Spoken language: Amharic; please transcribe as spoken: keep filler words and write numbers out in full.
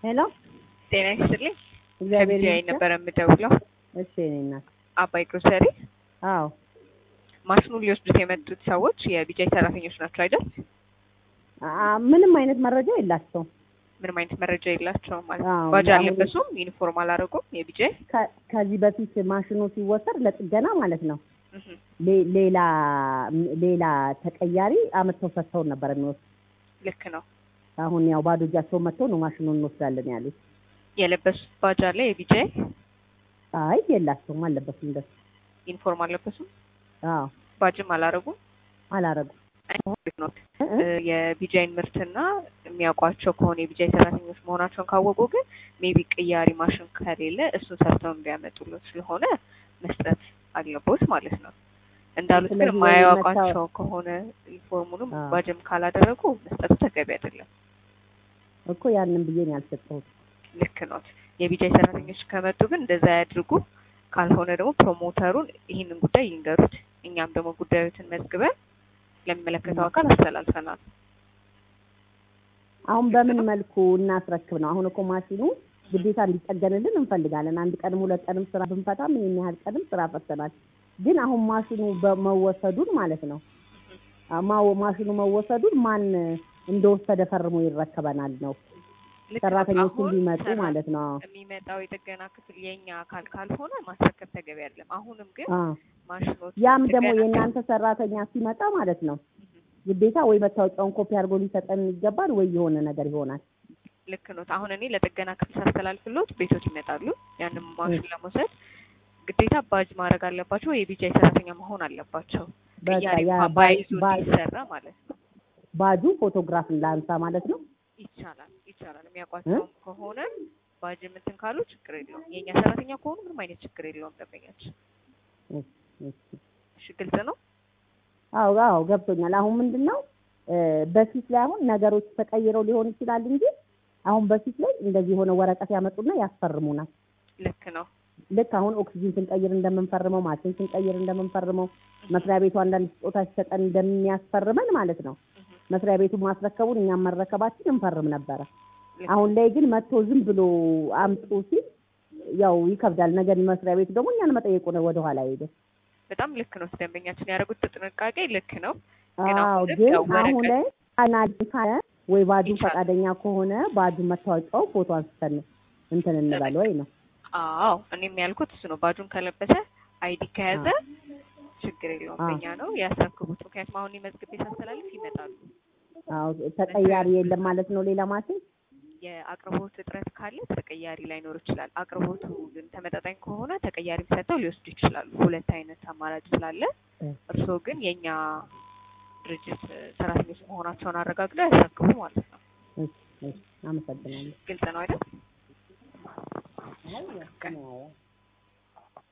ሄሎ ጤና ይስጥልኝ። እግዚአብሔር ከቢጂአይ ይመስገን። ነበር የምደውለው። እሺ እኔና አባይ ግሮሰሪ አዎ ማሽኑን ሊወስዱት የመጡት ሰዎች የቢጂአይ ሰራተኞች ናቸው አይደል? አ- ምንም አይነት መረጃ የላቸውም። ምንም አይነት መረጃ የላቸውም ማለት አዎ፣ ባጅ አሁን- አልለበሱም፣ ዩኒፎርም አላደረጉም። የቢጂአይ ከ- ከዚህ በፊት ማሽኑ ሲወሰድ ለጥገና ማለት ነው እህ ሌ- ሌላ ሌላ ተቀያሪ አመተው ሰጥተውን ነበር የሚወስድ። ልክ ነው። አሁን ያው ባዶ እጃቸውን መጥተው ነው ማሽኑን እንወስዳለን ያሉት። የለበሱት ባጅ አለ የቢጂአይ አይ የላቸውም፣ አልለበሱም። እንደሱ ዩኒፎርም አልለበሱም፣ አዎ ባጅም አላደረጉም። አላረጉም። ነው እ- እ- የቢጂአይ ምርትና የሚያውቋቸው ከሆነ የቢጂአይ ሰራተኞች መሆናቸውን ካወቁ ግን ሜቢ ቅያሪ ማሽን ከሌለ እሱን ሰርተው እንዲያመጡለት ስለሆነ መስጠት አለቦት ማለት ነው። እንዳሉት ግን ስለዚህ የማያውቋቸው ከሆነ ዩኒፎርሙንም አዎ። ባጅም ካላደረጉ መስጠቱ ተገቢ አይደለም። እኮ ያንን ብዬ ነው ያልሰጠሁት። ልክ ነው። የቢጂአይ ሰራተኞች ከመጡ ግን እንደዛ ያድርጉ። ካልሆነ ደግሞ ፕሮሞተሩን ይህንን ጉዳይ ይንገሩት። እኛም ደግሞ ጉዳዮችን መዝግበን ለሚመለከተው አካል አስተላልፈናል። አሁን በምን መልኩ እናስረክብ ነው? አሁን እኮ ማሽኑ ግዴታ እንዲጠገንልን እንፈልጋለን። አንድ ቀንም ሁለት ቀንም ስራ ብንፈታም ይሄን ያህል ቀንም ስራ ፈተናል። ግን አሁን ማሽኑ በመወሰዱን ማለት ነው አማው ማሽኑ መወሰዱን ማን እንደወሰደ ፈርሞ ይረከበናል ነው ልክ ነው። ሰራተኞቹ አሁን ሊመጡ ሰራ- ማለት ነው። የሚመጣው የጥገና ክፍል የኛ አካል ካልሆነ ማስረከብ ተገቢ አይደለም። አሁንም ግን አ ማሽኖች ያም ደግሞ ጥገና- የእናንተ ሰራተኛ ሲመጣ ማለት ነው ግዴታ ወይ መታወቂያውን ኮፒ አድርጎ ሊሰጠን ይገባል ወይ የሆነ ነገር ይሆናል። ልክ ነው። አሁን እኔ ለጥገና ክፍል ሳስተላልፍሎት ቤቶች ይመጣሉ። ያንን ማሽን ለመውሰድ ግዴታ ባጅ ማድረግ አለባቸው ወይ የቢጂአይ ሰራተኛ መሆን አለባቸው። በቃ ቅያሪ ያ እንኳን ባጅ ባይዙ ባጅ እንዲሰራ ማለት ነው። ባጁ ፎቶግራፍ ላንሳ ማለት ነው። ይቻላል ይቻላል። የሚያውቋቸውም ከሆነ ባጅ እንትን ካሉ ችግር የለውም። የእኛ ሰራተኛ ከሆኑ ምንም አይነት ችግር የለውም። ደንበኛችን እሺ እሺ እሺ፣ ግልጽ ነው። አዎ አዎ ገብቶኛል። አሁን ምንድነው እ በፊት ላይ አሁን ነገሮች ተቀይረው ሊሆን ይችላል እንጂ አሁን በፊት ላይ እንደዚህ የሆነ ወረቀት ያመጡና ያስፈርሙናል። ልክ ነው። ልክ አሁን ኦክሲጅን ስንቀይር እንደምንፈርመው ማሽን ስንቀይር እንደምንፈርመው መስሪያ ቤቱ አንዳንድ ስጦታ ሲሰጠን እንደሚያስፈርመን ማለት ነው። መስሪያ ቤቱ ማስረከቡን እኛም መረከባችን እንፈርም ነበረ። አሁን ላይ ግን መጥቶ ዝም ብሎ አምጡ ሲል ያው ይከብዳል። ነገር መስሪያ ቤቱ ደግሞ እኛን መጠየቁ ነው ወደ ኋላ ሄደ። በጣም ልክ ነው። ደንበኛችን ያደረጉት ጥንቃቄ ልክ ነው። ግን አዎ አሁንም ግን ያው ወረቀት- አሁን ላይ አናድ ካለ ወይ ባጁ ይቻላል። ፈቃደኛ ከሆነ ባጁ መታወቂያው ፎቶ አንስተን እንትን እንበል ወይ ነው። አዎ እኔም ያልኩት እሱ ነው። ባጁን ከለበሰ አይዲ ከያዘ ችግር የለውም። አዎ። በእኛ ነው ያስረክቡት። ምክንያቱም አሁን የመዝግቤ ሳስተላልፍ ይመጣሉ። አዎ ተቀያሪ የለም ማለት ነው ሌላ ማሽን። የአቅርቦት እጥረት ካለ ተቀያሪ ላይኖር ይችላል። አቅርቦቱ ግን ተመጣጣኝ ከሆነ ተቀያሪ ሰጥተው ሊወስዱ ይችላሉ። ሁለት አይነት አማራጭ ስላለ እርስዎ ግን የኛ ድርጅት ሰራተኞች መሆናቸውን አረጋግጠው ያስረክቡ ማለት ነው። እሺ እሺ አመሰግናለሁ። ግልጽ ነው አይደል? አይ